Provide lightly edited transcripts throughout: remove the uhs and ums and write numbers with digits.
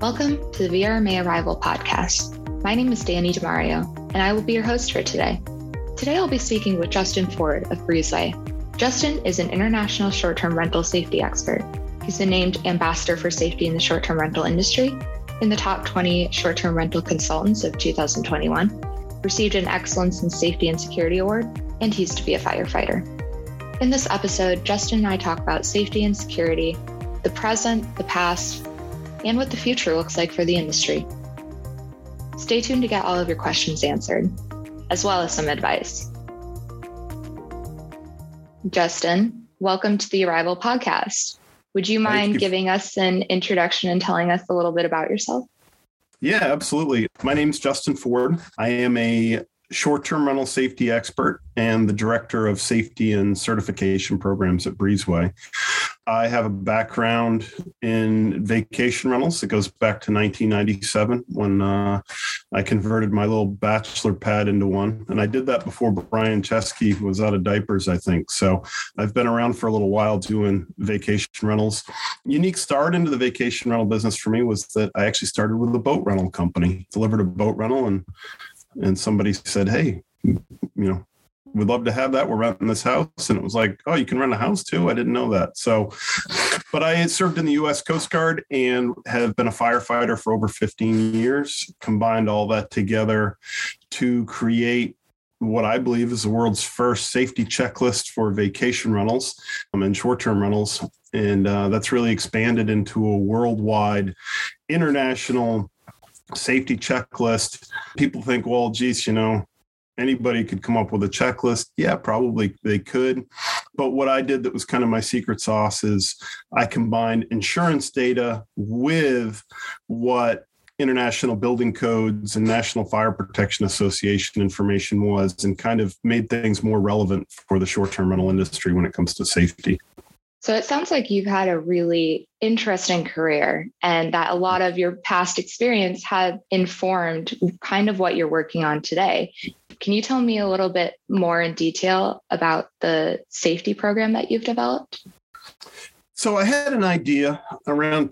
Welcome to the VRMA Arrival podcast. My name is Danny DeMario, and I will be your host for today. Today I'll be speaking with Justin Ford of Breezeway. Justin is an international short-term rental safety expert. He's been named Ambassador for Safety in the Short-Term Rental Industry in the top 20 short-term rental consultants of 2021, received an Excellence in Safety and Security Award, and he used to be a firefighter. In this episode, Justin and I talk about safety and security, the present, the past, and what the future looks like for the industry. Stay tuned to get all of your questions answered, as well as some advice. Justin, welcome to the Arrival podcast. Would you mind giving us an introduction and telling us a little bit about yourself? Yeah, absolutely. My name's Justin Ford. I am a short-term rental safety expert and the director of safety and certification programs at Breezeway. I have a background in vacation rentals. It goes back to 1997 when I converted my little bachelor pad into one. And I did that before Brian Chesky was out of diapers, I think. So I've been around for a little while doing vacation rentals. Unique start into the vacation rental business for me was that I actually started with a boat rental company, delivered a boat rental, and somebody said, hey, we'd love to have that. We're renting this house. And it was like, oh, you can rent a house too? I didn't know that. So, but I served in the U.S. Coast Guard and have been a firefighter for over 15 years, combined all that together to create what I believe is the world's first safety checklist for vacation rentals and short-term rentals. And that's really expanded into a worldwide international safety checklist. People think, well, geez, anybody could come up with a checklist. Yeah, probably they could. But what I did that was kind of my secret sauce is I combined insurance data with what international building codes and National Fire Protection Association information was, and kind of made things more relevant for the short-term rental industry when it comes to safety. So it sounds like you've had a really interesting career and that a lot of your past experience had informed kind of what you're working on today. Can you tell me a little bit more in detail about the safety program that you've developed? So I had an idea around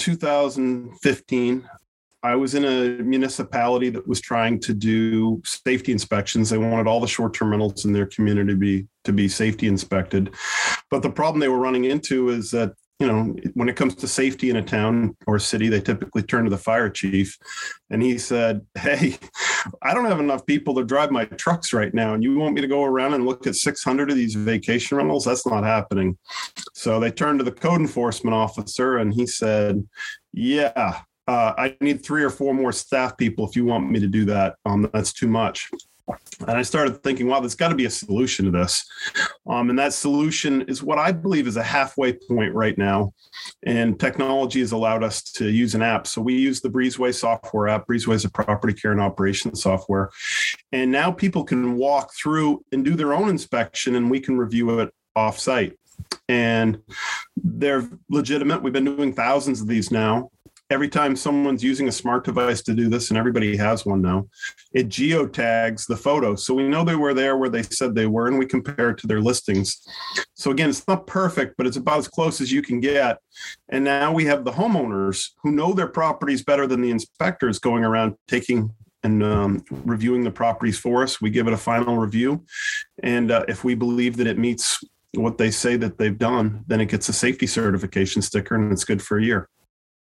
2015. I was in a municipality that was trying to do safety inspections. They wanted all the short-term rentals in their community to be safety inspected. But the problem they were running into is that, when it comes to safety in a town or city, they typically turn to the fire chief. And he said, hey, I don't have enough people to drive my trucks right now. And you want me to go around and look at 600 of these vacation rentals? That's not happening. So they turned to the code enforcement officer and he said, yeah, I need 3 or 4 more staff people if you want me to do that. That's too much. And I started thinking, wow, there's got to be a solution to this. And that solution is what I believe is a halfway point right now. And technology has allowed us to use an app. So we use the Breezeway software app. Breezeway is a property care and operations software. And now people can walk through and do their own inspection, and we can review it off-site. And they're legitimate. We've been doing thousands of these now. Every time someone's using a smart device to do this, and everybody has one now, it geotags the photo. So we know they were there where they said they were, and we compare it to their listings. So again, it's not perfect, but it's about as close as you can get. And now we have the homeowners who know their properties better than the inspectors going around taking and reviewing the properties for us. We give it a final review. And if we believe that it meets what they say that they've done, then it gets a safety certification sticker, and it's good for a year.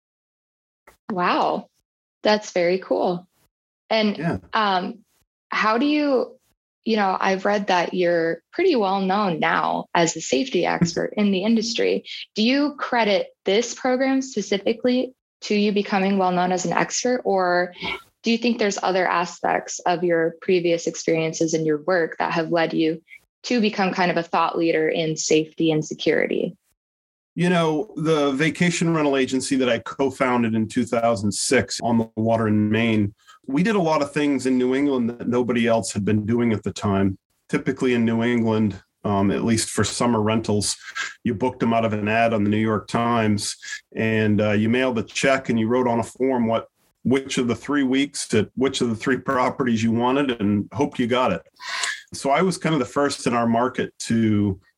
Wow, that's very cool. And yeah. How do you, I've read that you're pretty well known now as a safety expert in the industry. Do you credit this program specifically to you becoming well known as an expert, or do you think there's other aspects of your previous experiences in your work that have led you to become kind of a thought leader in safety and security? The vacation rental agency that I co-founded in 2006 on the water in Maine, we did a lot of things in New England that nobody else had been doing at the time. Typically in New England, at least for summer rentals, you booked them out of an ad on the New York Times, and you mailed a check and you wrote on a form which of the 3 weeks at which of the 3 properties you wanted and hoped you got it. So I was kind of the first in our market to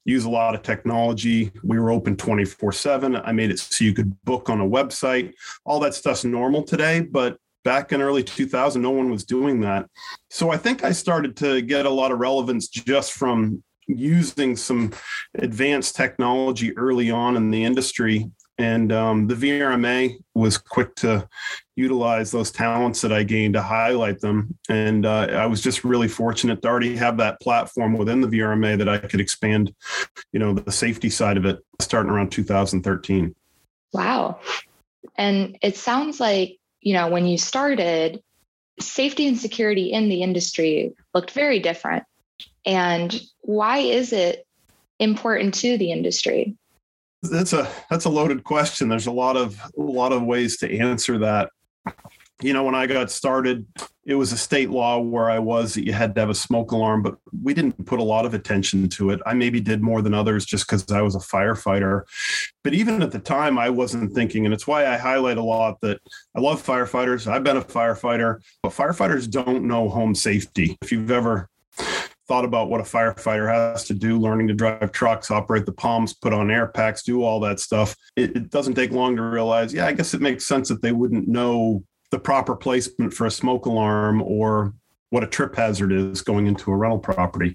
use a lot of technology. We were open 24/7. I made it so you could book on a website. All that stuff's normal today, but back in early 2000, no one was doing that. So I think I started to get a lot of relevance just from using some advanced technology early on in the industry. And the VRMA was quick to utilize those talents that I gained to highlight them. And I was just really fortunate to already have that platform within the VRMA that I could expand, the safety side of it starting around 2013. Wow. And it sounds like, when you started, safety and security in the industry looked very different. And why is it important to the industry? That's a loaded question. There's a lot of ways to answer that. When I got started, it was a state law where I was that you had to have a smoke alarm, but we didn't put a lot of attention to it. I maybe did more than others just because I was a firefighter. But even at the time, I wasn't thinking, and it's why I highlight a lot that I love firefighters. I've been a firefighter, but firefighters don't know home safety. If you've ever thought about what a firefighter has to do, learning to drive trucks, operate the pumps, put on air packs, do all that stuff, it doesn't take long to realize, I guess it makes sense that they wouldn't know the proper placement for a smoke alarm or what a trip hazard is going into a rental property.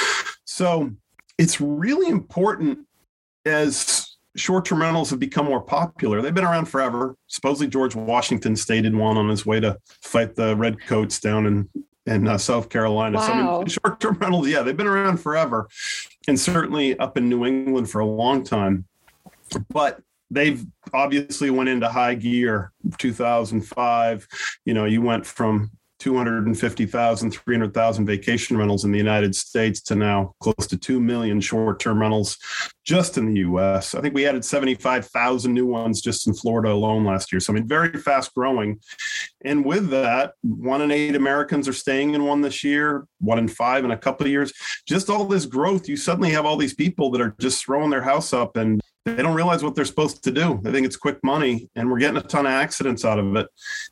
So it's really important as short-term rentals have become more popular. They've been around forever. Supposedly George Washington stayed one on his way to fight the redcoats down in South Carolina. Wow. So short-term rentals, they've been around forever, and certainly up in New England for a long time. But they've obviously went into high gear. 2005, you went from 250,000, 300,000 vacation rentals in the United States to now close to 2 million short-term rentals just in the U.S. I think we added 75,000 new ones just in Florida alone last year. So, very fast growing. And with that, 1 in 8 Americans are staying in one this year, 1 in 5 in a couple of years. Just all this growth, you suddenly have all these people that are just throwing their house up and they don't realize what they're supposed to do. They think it's quick money, and we're getting a ton of accidents out of it.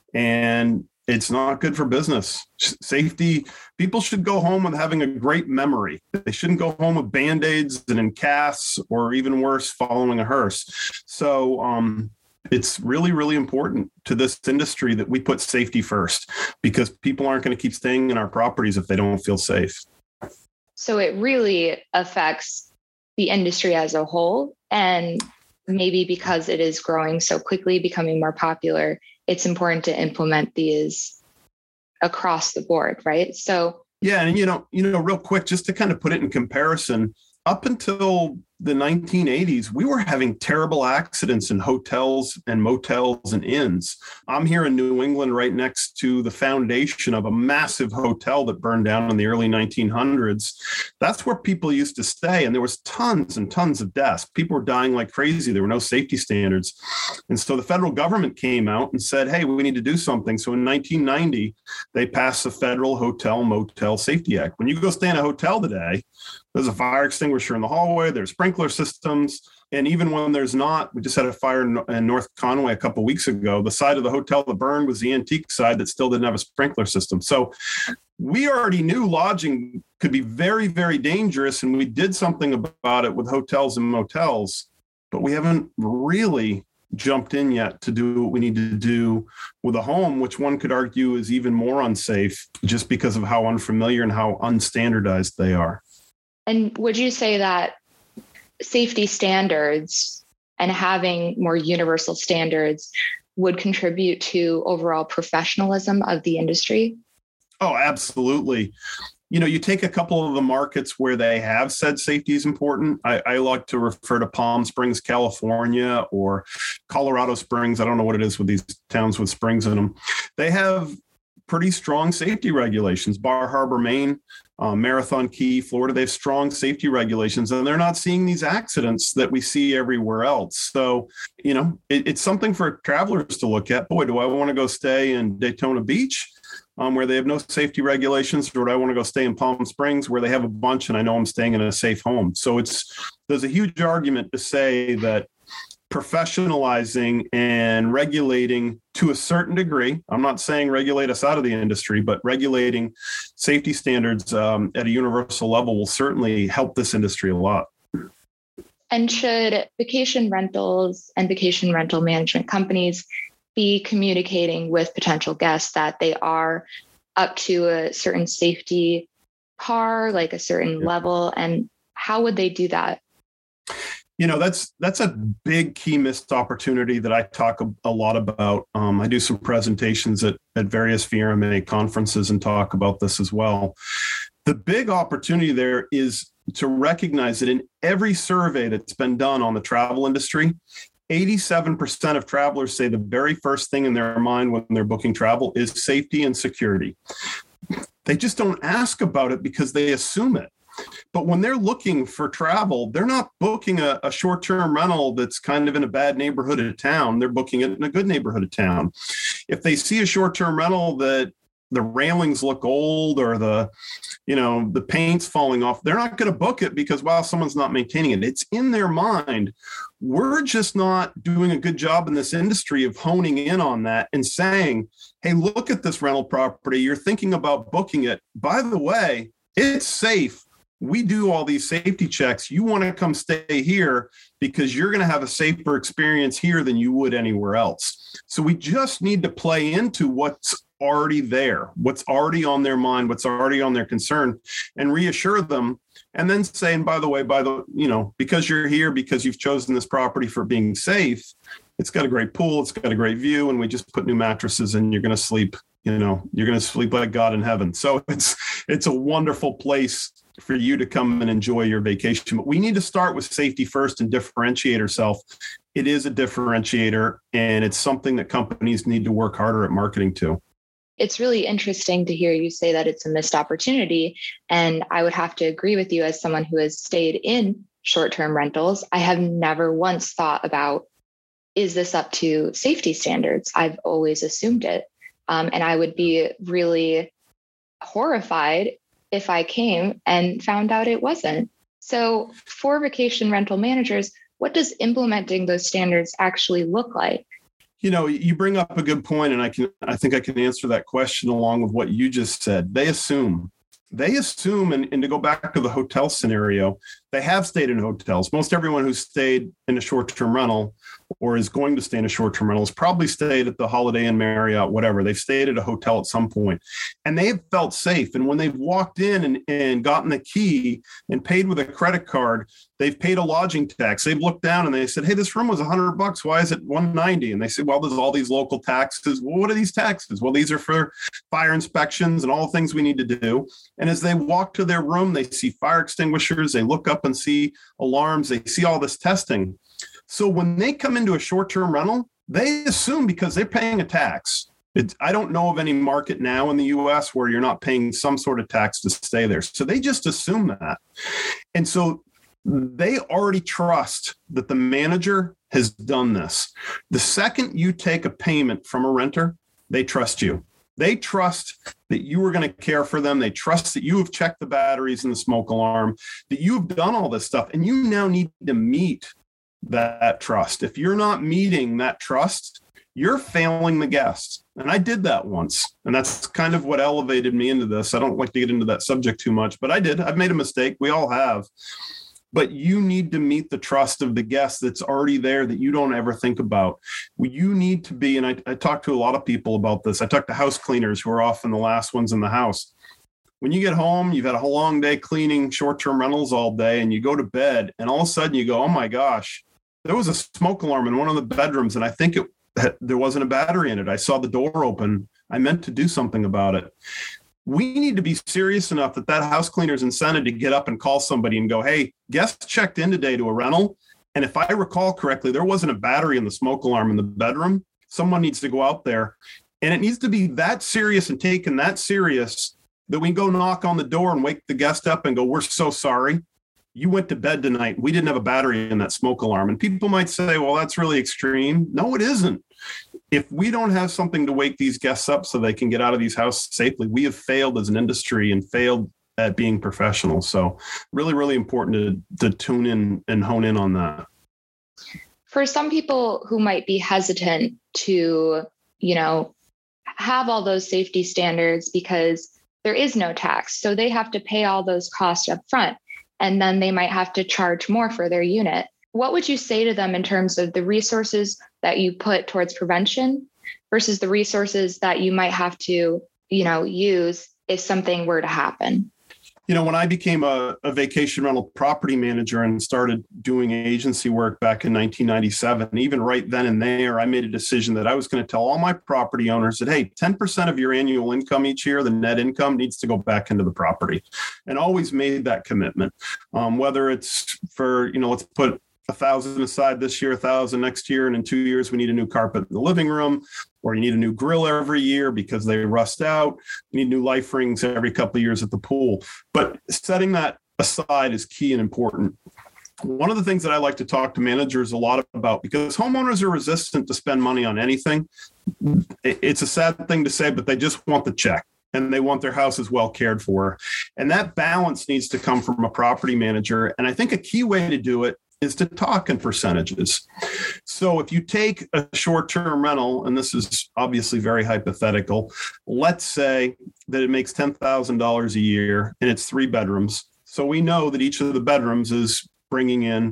And it's not good for business. Safety, people should go home with having a great memory. They shouldn't go home with Band-Aids and in casts, or even worse, following a hearse. So it's really, really important to this industry that we put safety first, because people aren't going to keep staying in our properties if they don't feel safe. So it really affects the industry as a whole. And maybe because it is growing so quickly, becoming more popular, it's important to implement these across the board, right? So and real quick, just to kind of put it in comparison, up until the 1980s, we were having terrible accidents in hotels and motels and inns. I'm here in New England, right next to the foundation of a massive hotel that burned down in the early 1900s. That's where people used to stay, and there was tons and tons of deaths. People were dying like crazy. There were no safety standards. And so the federal government came out and said, hey, we need to do something. So in 1990, they passed the Federal Hotel Motel Safety Act. When you go stay in a hotel today, there's a fire extinguisher in the hallway, there's sprinkler systems. And even when there's not, we just had a fire in North Conway a couple of weeks ago. The side of the hotel that burned was the antique side that still didn't have a sprinkler system. So we already knew lodging could be very, very dangerous. And we did something about it with hotels and motels, but we haven't really jumped in yet to do what we need to do with a home, which one could argue is even more unsafe just because of how unfamiliar and how unstandardized they are. And would you say that safety standards and having more universal standards would contribute to overall professionalism of the industry? Oh, absolutely. You take a couple of the markets where they have said safety is important. I like to refer to Palm Springs, California, or Colorado Springs. I don't know what it is with these towns with springs in them. They have pretty strong safety regulations. Bar Harbor, Maine, Marathon Key, Florida, they have strong safety regulations, and they're not seeing these accidents that we see everywhere else. So, it's something for travelers to look at. Boy, do I want to go stay in Daytona Beach where they have no safety regulations, or do I want to go stay in Palm Springs where they have a bunch and I know I'm staying in a safe home? So there's a huge argument to say that professionalizing and regulating to a certain degree, I'm not saying regulate us out of the industry, but regulating safety standards at a universal level will certainly help this industry a lot. And should vacation rentals and vacation rental management companies be communicating with potential guests that they are up to a certain safety par, like a certain level? And how would they do that? That's a big key missed opportunity that I talk a lot about. I do some presentations at various VRMA conferences and talk about this as well. The big opportunity there is to recognize that in every survey that's been done on the travel industry, 87% of travelers say the very first thing in their mind when they're booking travel is safety and security. They just don't ask about it because they assume it. But when they're looking for travel, they're not booking a short-term rental that's kind of in a bad neighborhood of town. They're booking it in a good neighborhood of town. If they see a short-term rental that the railings look old or the paint's falling off, they're not going to book it because, well, someone's not maintaining it. It's in their mind. We're just not doing a good job in this industry of honing in on that and saying, hey, look at this rental property. You're thinking about booking it. By the way, it's safe. We do all these safety checks. You want to come stay here because you're going to have a safer experience here than you would anywhere else. So we just need to play into what's already there, what's already on their mind, what's already on their concern, and reassure them. And then say, and by the way, because you're here, because you've chosen this property for being safe, it's got a great pool, it's got a great view, and we just put new mattresses in. You're going to sleep, you're going to sleep like God in heaven. So it's a wonderful place for you to come and enjoy your vacation. But we need to start with safety first and differentiate ourselves. It is a differentiator, and it's something that companies need to work harder at marketing to. It's really interesting to hear you say that it's a missed opportunity. And I would have to agree with you as someone who has stayed in short-term rentals. I have never once thought about, is this up to safety standards? I've always assumed it. And I would be really horrified if I came and found out it wasn't. So for vacation rental managers, what does implementing those standards actually look like? You bring up a good point, and I think I can answer that question along with what you just said. They assume, and to go back to the hotel scenario, they have stayed in hotels. Most everyone who's stayed in a short-term rental or is going to stay in a short-term rental has probably stayed at the Holiday Inn, Marriott, whatever. They've stayed at a hotel at some point, and they've felt safe. And when they've walked in and gotten the key and paid with a credit card, they've paid a lodging tax. They've looked down and they said, hey, this room was $100. Why is it $190? And they said, well, there's all these local taxes. Well, what are these taxes? Well, these are for fire inspections and all the things we need to do. And as they walk to their room, they see fire extinguishers. They look up and see alarms. They see all this testing. So when they come into a short-term rental, they assume because they're paying a tax. I don't know of any market now in the U.S. where you're not paying some sort of tax to stay there. So they just assume that. And so they already trust that the manager has done this. The second you take a payment from a renter, they trust you. They trust that you are going to care for them. They trust that you have checked the batteries and the smoke alarm, that you've done all this stuff, and you now need to meet that trust. If you're not meeting that trust, you're failing the guest. And I did that once. And that's kind of what elevated me into this. I don't like to get into that subject too much, but I did. I've made a mistake. We all have. But you need to meet the trust of the guest that's already there that you don't ever think about. You need to be, and I talk to a lot of people about this. I talk to house cleaners who are often the last ones in the house. When you get home, you've had a whole long day cleaning short-term rentals all day, and you go to bed, and all of a sudden you go, oh my gosh, there was a smoke alarm in one of the bedrooms, and I think there wasn't a battery in it. I saw the door open. I meant to do something about it. We need to be serious enough that house cleaner's incented to get up and call somebody and go, hey, guest checked in today to a rental. And if I recall correctly, there wasn't a battery in the smoke alarm in the bedroom. Someone needs to go out there. And it needs to be that serious and taken that serious that we go knock on the door and wake the guest up and go, we're so sorry. You went to bed tonight. We didn't have a battery in that smoke alarm. And people might say, well, that's really extreme. No, it isn't. If we don't have something to wake these guests up so they can get out of these houses safely, we have failed as an industry and failed at being professional. So really, really important to tune in and hone in on that. For some people who might be hesitant to, have all those safety standards because there is no tax, so they have to pay all those costs up front, and then they might have to charge more for their unit. what would you say to them in terms of the resources that you put towards prevention versus the resources that you might have to, use if something were to happen? When I became a vacation rental property manager and started doing agency work back in 1997, even right then and there, I made a decision that I was going to tell all my property owners that, hey, 10% of your annual income each year, the net income, needs to go back into the property, and always made that commitment. Whether it's for, let's put 1,000 aside this year, 1,000 next year, and in 2 years, we need a new carpet in the living room, or you need a new grill every year because they rust out. You need new life rings every couple of years at the pool. But setting that aside is key and important. One of the things that I like to talk to managers a lot about, because homeowners are resistant to spend money on anything. It's a sad thing to say, but they just want the check and they want their houses well cared for. And that balance needs to come from a property manager. And I think a key way to do it is to talk in percentages. So if you take a short-term rental, and this is obviously very hypothetical, let's say that it makes $10,000 a year and it's 3 bedrooms. So we know that each of the bedrooms is bringing in,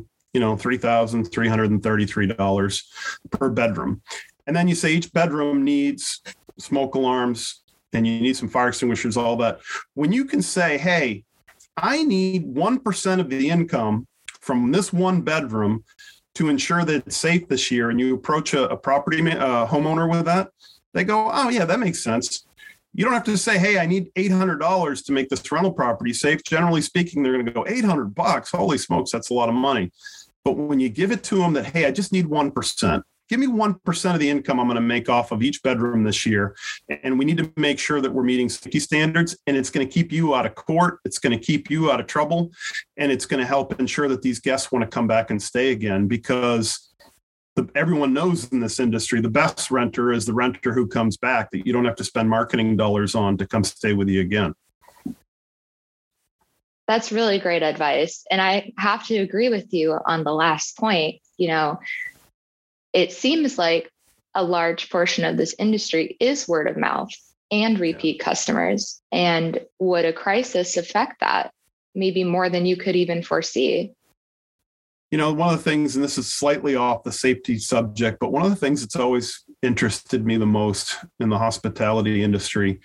$3,333 per bedroom. And then you say each bedroom needs smoke alarms and you need some fire extinguishers, all that. When you can say, hey, I need 1% of the income from this one bedroom to ensure that it's safe this year, and you approach a homeowner with that, they go, oh yeah, that makes sense. You don't have to say, hey, I need $800 to make this rental property safe. Generally speaking, they're going to go $800. Holy smokes, that's a lot of money. But when you give it to them that, hey, I just need 1%. Give me 1% of the income I'm going to make off of each bedroom this year. And we need to make sure that we're meeting safety standards, and it's going to keep you out of court. It's going to keep you out of trouble. And it's going to help ensure that these guests want to come back and stay again, because everyone knows in this industry, the best renter is the renter who comes back, that you don't have to spend marketing dollars on to come stay with you again. That's really great advice. And I have to agree with you on the last point. It seems like a large portion of this industry is word of mouth and repeat customers. And would a crisis affect that? Maybe more than you could even foresee. One of the things, and this is slightly off the safety subject, but one of the things that's always interested me the most in the hospitality industry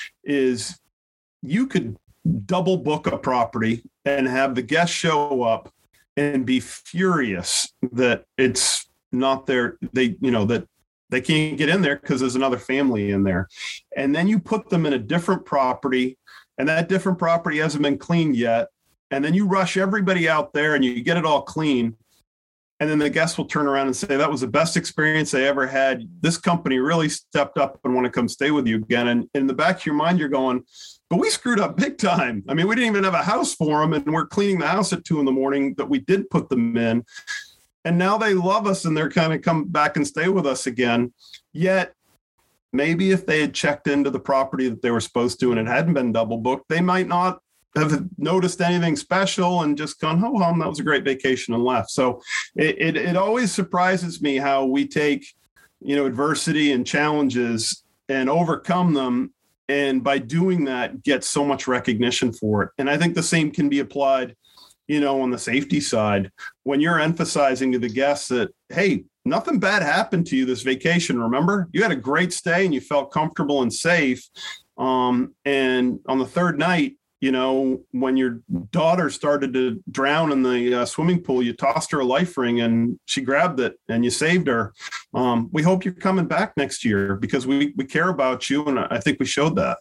is you could double book a property and have the guests show up and be furious that it's not there, that they can't get in there because there's another family in there. And then you put them in a different property, and that different property hasn't been cleaned yet. And then you rush everybody out there and you get it all clean. And then the guests will turn around and say, that was the best experience they ever had. This company really stepped up and want to come stay with you again. And in the back of your mind, you're going, but we screwed up big time. I mean, we didn't even have a house for them, and we're cleaning the house at 2 a.m. that we did put them in. And now they love us and they're kind of come back and stay with us again. Yet maybe if they had checked into the property that they were supposed to and it hadn't been double booked, they might not have noticed anything special and just gone, oh, well, that was a great vacation, and left. So it always surprises me how we take, adversity and challenges and overcome them. And by doing that, get so much recognition for it. And I think the same can be applied on the safety side, when you're emphasizing to the guests that, hey, nothing bad happened to you this vacation. Remember, you had a great stay and you felt comfortable and safe. And on the third night, when your daughter started to drown in the swimming pool, you tossed her a life ring and she grabbed it and you saved her. We hope you're coming back next year because we care about you. And I think we showed that.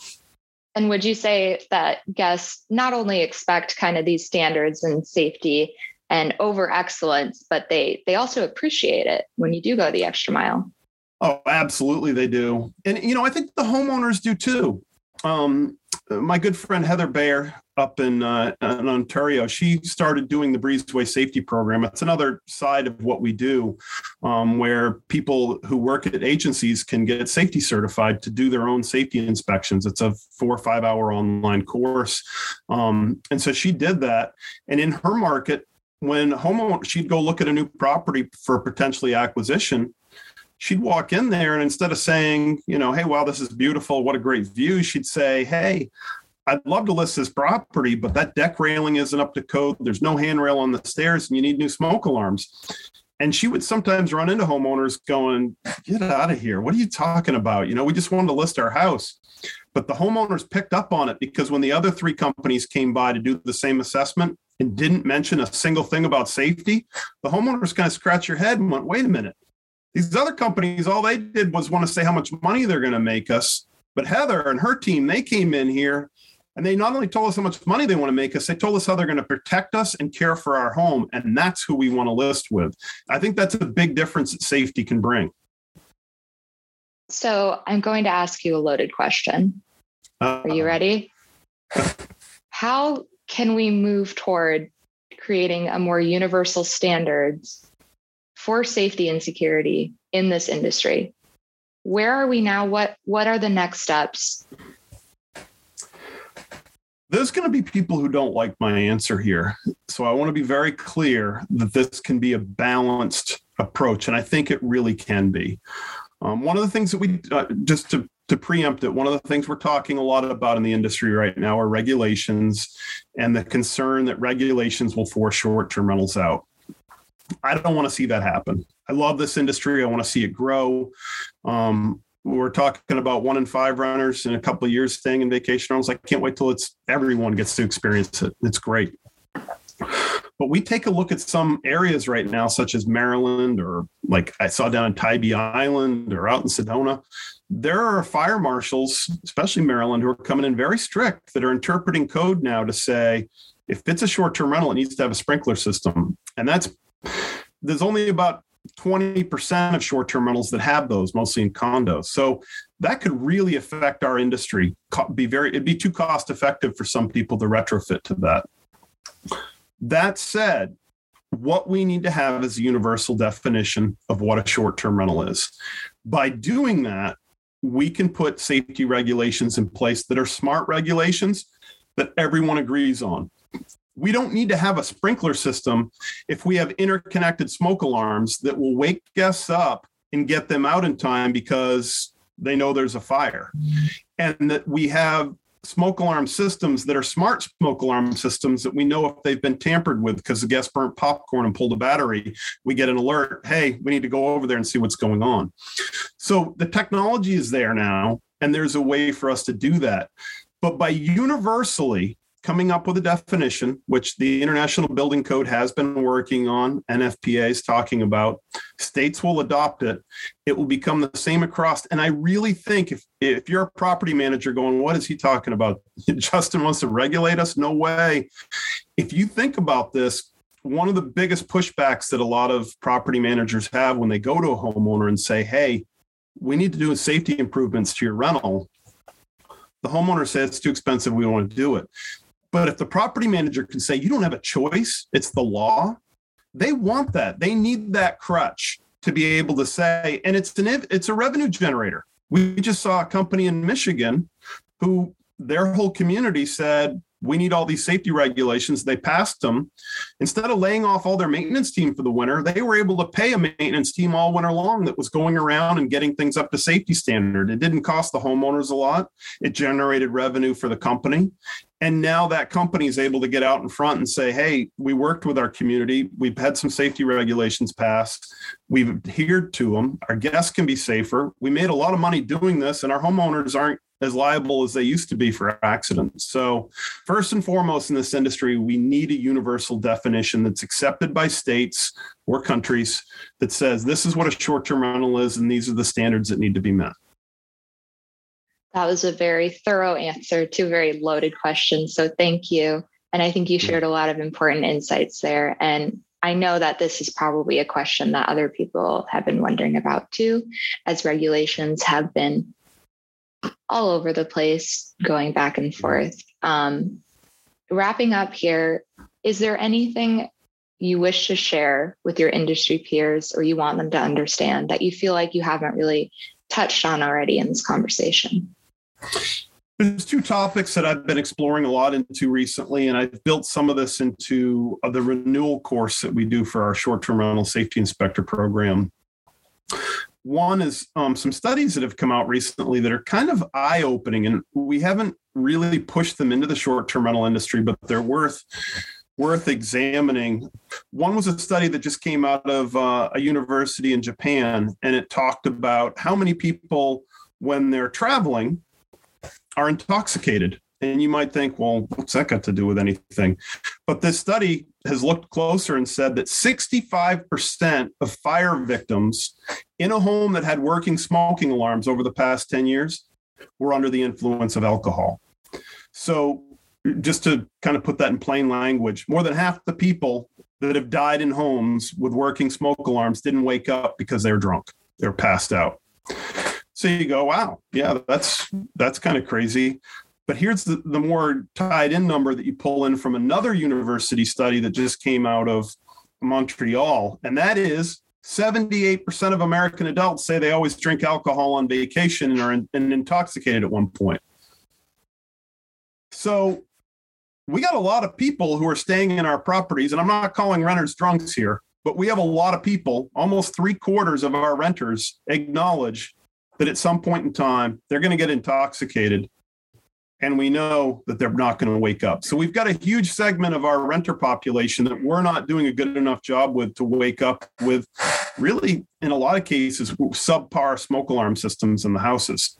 And would you say that guests not only expect kind of these standards and safety and over excellence, but they also appreciate it when you do go the extra mile? Oh, absolutely. They do. And, I think the homeowners do too. My good friend, Heather Bayer up in Ontario, she started doing the Breezeway safety program. It's another side of what we do, where people who work at agencies can get safety certified to do their own safety inspections. It's a 4 or 5 hour online course. And so she did that. And in her market, when she'd go look at a new property for potentially acquisition, she'd walk in there and instead of saying, hey, wow, this is beautiful, what a great view, she'd say, hey, I'd love to list this property, but that deck railing isn't up to code. There's no handrail on the stairs and you need new smoke alarms. And she would sometimes run into homeowners going, get out of here. What are you talking about? We just wanted to list our house. But the homeowners picked up on it because when the other 3 companies came by to do the same assessment and didn't mention a single thing about safety, the homeowners kind of scratched your head and went, wait a minute. These other companies, all they did was want to say how much money they're going to make us. But Heather and her team, they came in here and they not only told us how much money they want to make us, they told us how they're going to protect us and care for our home. And that's who we want to list with. I think that's a big difference that safety can bring. So I'm going to ask you a loaded question. Are you ready? How can we move toward creating a more universal standards for safety and security in this industry? Where are we now? What are the next steps? There's going to be people who don't like my answer here. So I want to be very clear that this can be a balanced approach. And I think it really can be. One of the things that we, just to preempt it, one of the things we're talking a lot about in the industry right now are regulations and the concern that regulations will force short-term rentals out. I don't want to see that happen. I love this industry. I want to see it grow. We're talking about 1 in 5 renters in a couple of years staying in vacation rentals. I can't wait till everyone gets to experience it. It's great. But we take a look at some areas right now, such as Maryland, or like I saw down in Tybee Island or out in Sedona. There are fire marshals, especially Maryland, who are coming in very strict that are interpreting code now to say, if it's a short-term rental, it needs to have a sprinkler system. And there's only about 20% of short-term rentals that have those, mostly in condos. So that could really affect our industry. It'd be too cost effective for some people to retrofit to that. That said, what we need to have is a universal definition of what a short-term rental is. By doing that, we can put safety regulations in place that are smart regulations that everyone agrees on. We don't need to have a sprinkler system if we have interconnected smoke alarms that will wake guests up and get them out in time because they know there's a fire. And that we have smoke alarm systems that are smart smoke alarm systems that we know if they've been tampered with because the guest burnt popcorn and pulled a battery, we get an alert, hey, we need to go over there and see what's going on. So the technology is there now, and there's a way for us to do that. But by universally coming up with a definition, which the International Building Code has been working on, NFPA is talking about, states will adopt it. It will become the same across. And I really think if you're a property manager going, what is he talking about? Justin wants to regulate us? No way. If you think about this, one of the biggest pushbacks that a lot of property managers have when they go to a homeowner and say, hey, we need to do safety improvements to your rental, the homeowner says it's too expensive, we don't want to do it. But if the property manager can say, you don't have a choice, it's the law, they want that. They need that crutch to be able to say, and it's a revenue generator. We just saw a company in Michigan who their whole community said, we need all these safety regulations. They passed them. Instead of laying off all their maintenance team for the winter, they were able to pay a maintenance team all winter long that was going around and getting things up to safety standard. It didn't cost the homeowners a lot. It generated revenue for the company. And now that company is able to get out in front and say, hey, we worked with our community. We've had some safety regulations passed. We've adhered to them. Our guests can be safer. We made a lot of money doing this, and our homeowners aren't as liable as they used to be for accidents. So first and foremost in this industry, we need a universal definition that's accepted by states or countries that says this is what a short-term rental is, and these are the standards that need to be met. That was a very thorough answer to a very loaded question. So thank you. And I think you shared a lot of important insights there. And I know that this is probably a question that other people have been wondering about too, as regulations have been all over the place, going back and forth. Wrapping up here, is there anything you wish to share with your industry peers or you want them to understand that you feel like you haven't really touched on already in this conversation? There's 2 topics that I've been exploring a lot into recently, and I've built some of this into the renewal course that we do for our short-term rental safety inspector program. One is some studies that have come out recently that are kind of eye-opening, and we haven't really pushed them into the short-term rental industry, but they're worth examining. One was a study that just came out of a university in Japan, and it talked about how many people, when they're traveling, are intoxicated. And you might think, well, what's that got to do with anything? But this study has looked closer and said that 65% of fire victims in a home that had working smoking alarms over the past 10 years were under the influence of alcohol. So just to kind of put that in plain language, more than half the people that have died in homes with working smoke alarms didn't wake up because they were drunk. They were passed out. So you go, wow, yeah, that's kind of crazy. But here's the more tied in number that you pull in from another university study that just came out of Montreal. And that is 78% of American adults say they always drink alcohol on vacation and are intoxicated at one point. So we got a lot of people who are staying in our properties, and I'm not calling renters drunks here, but we have a lot of people, almost 3/4 of our renters acknowledge that at some point in time, they're going to get intoxicated. And we know that they're not going to wake up. So we've got a huge segment of our renter population that we're not doing a good enough job with to wake up with, really, in a lot of cases, subpar smoke alarm systems in the houses.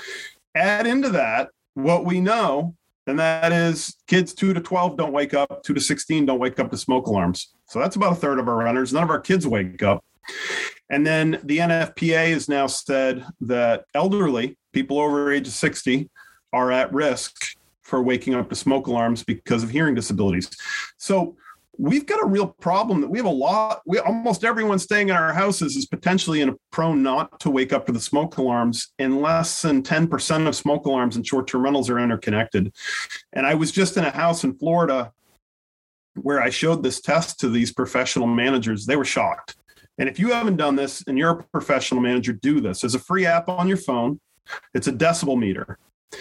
Add into that what we know, and that is kids 2 to 12 don't wake up, 2 to 16 don't wake up to smoke alarms. So that's about a third of our renters. None of our kids wake up. And then the NFPA has now said that elderly, people over age of 60, are at risk for waking up to smoke alarms because of hearing disabilities. So we've got a real problem that we have almost everyone staying in our houses is potentially prone not to wake up to the smoke alarms, and less than 10% of smoke alarms in short-term rentals are interconnected. And I was just in a house in Florida where I showed this test to these professional managers. They were shocked. And if you haven't done this and you're a professional manager, do this. There's a free app on your phone. It's a decibel meter.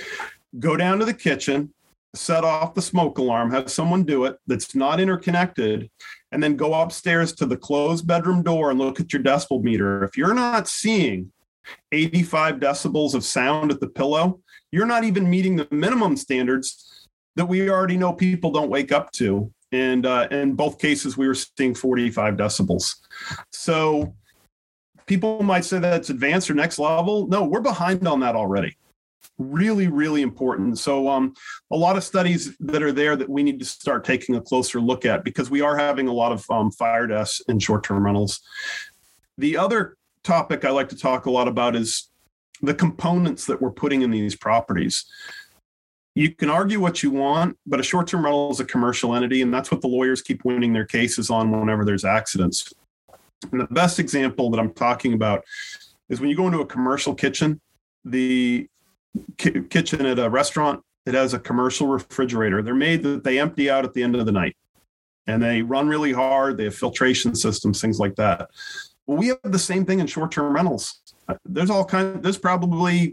Go down to the kitchen, set off the smoke alarm, have someone do it that's not interconnected, and then go upstairs to the closed bedroom door and look at your decibel meter. If you're not seeing 85 decibels of sound at the pillow, you're not even meeting the minimum standards that we already know people don't wake up to. And in both cases, we were seeing 45 decibels. So people might say that's advanced or next level. No, we're behind on that already. Really, really important. So a lot of studies that are there that we need to start taking a closer look at, because we are having a lot of fire deaths in short-term rentals. The other topic I like to talk a lot about is the components that we're putting in these properties. You can argue what you want, but a short-term rental is a commercial entity, and that's what the lawyers keep winning their cases on whenever there's accidents. And the best example that I'm talking about is when you go into a commercial kitchen, the kitchen at a restaurant, it has a commercial refrigerator. They're made that they empty out at the end of the night, and they run really hard. They have filtration systems, things like that. Well, we have the same thing in short-term rentals. There's probably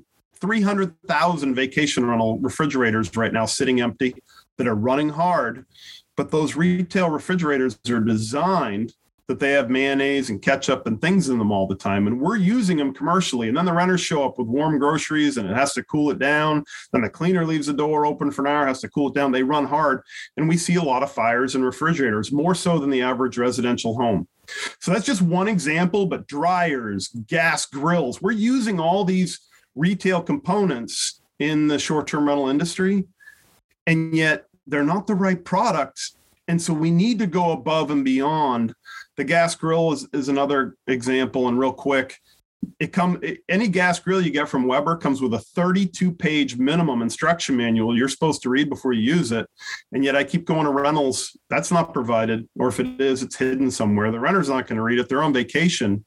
300,000 vacation rental refrigerators right now sitting empty that are running hard, but those retail refrigerators are designed that they have mayonnaise and ketchup and things in them all the time. And we're using them commercially. And then the renters show up with warm groceries and it has to cool it down. Then the cleaner leaves the door open for an hour, has to cool it down. They run hard. And we see a lot of fires in refrigerators, more so than the average residential home. So that's just one example, but dryers, gas grills, we're using all these retail components in the short-term rental industry, and yet they're not the right product. And so we need to go above and beyond. The gas grill is another example. And real quick, any gas grill you get from Weber comes with a 32-page minimum instruction manual you're supposed to read before you use it. And yet I keep going to rentals. That's not provided. Or if it is, it's hidden somewhere. The renter's not going to read it. They're on vacation.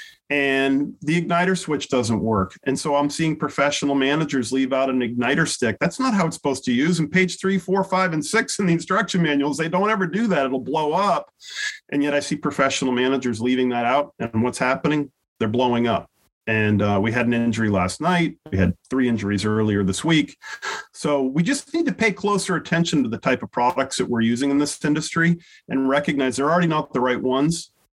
And the igniter switch doesn't work. And so I'm seeing professional managers leave out an igniter stick. That's not how it's supposed to use. And page 3, 4, 5, and 6 in the instruction manuals, they don't ever do that. It'll blow up. And yet I see professional managers leaving that out. And what's happening? They're blowing up. And we had an injury last night. We had 3 injuries earlier this week. So we just need to pay closer attention to the type of products that we're using in this industry and recognize they're already not the right ones.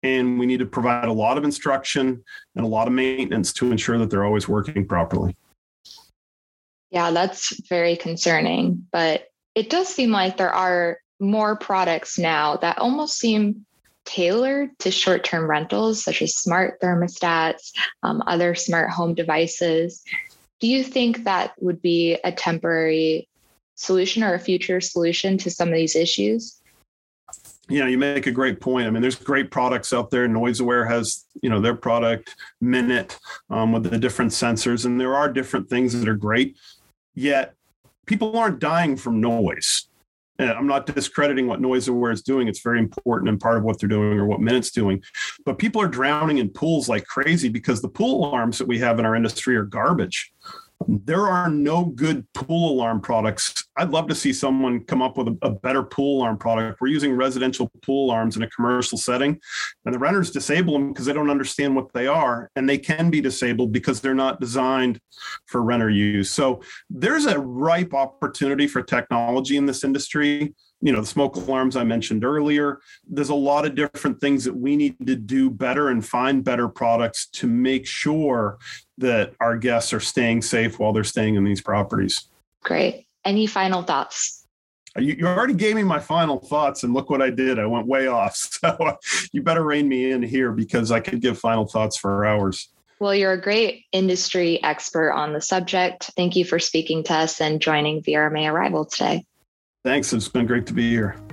and we need to provide a lot of instruction and a lot of maintenance to ensure that they're always working properly. Yeah, that's very concerning, but it does seem like there are more products now that almost seem tailored to short-term rentals, such as smart thermostats, other smart home devices. Do you think that would be a temporary solution or a future solution to some of these issues? Yeah, you make a great point. I mean, there's great products out there. NoiseAware has, their product, Minute, with the different sensors, and there are different things that are great. Yet people aren't dying from noise. And I'm not discrediting what NoiseAware is doing. It's very important and part of what they're doing or what Minute's doing. But people are drowning in pools like crazy because the pool alarms that we have in our industry are garbage. There are no good pool alarm products. I'd love to see someone come up with a better pool alarm product. We're using residential pool alarms in a commercial setting, and the renters disable them because they don't understand what they are, and they can be disabled because they're not designed for renter use. So there's a ripe opportunity for technology in this industry. The smoke alarms I mentioned earlier. There's a lot of different things that we need to do better and find better products to make sure that our guests are staying safe while they're staying in these properties. Great. Any final thoughts? You already gave me my final thoughts, and look what I did. I went way off. So you better rein me in here because I could give final thoughts for hours. Well, you're a great industry expert on the subject. Thank you for speaking to us and joining VRMA Arrival today. Thanks. It's been great to be here.